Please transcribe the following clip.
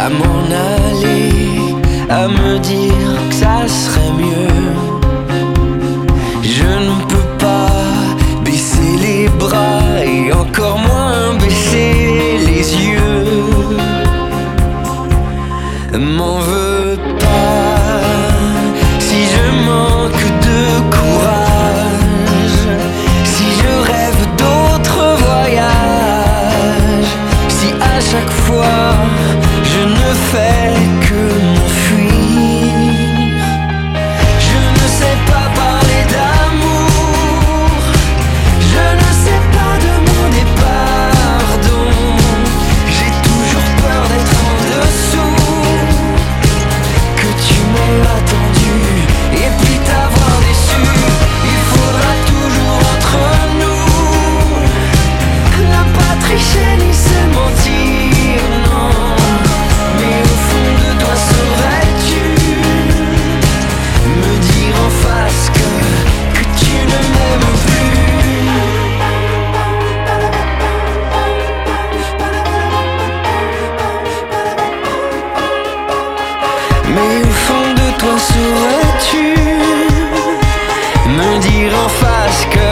à m'en aller, à me dire que ça serait mieux. Je ne peux pas baisser les bras et encore moins baisser les yeux. M'en veux pas si je manque de courage, si je rêve d'autres voyages, si à chaque fois je ne fais que m'enfuir. Je ne sais pas parler d'amour, je ne sais pas demander pardon. J'ai toujours peur d'être en dessous, que tu m'aies attendu et puis t'avoir déçu. Il faudra toujours entre nous ne pas tricher ni se mentir, non. Mais au fond de toi saurais-tu me dire en face que tu ne m'aimes plus? Mais au fond de toi saurais-tu me dire en face que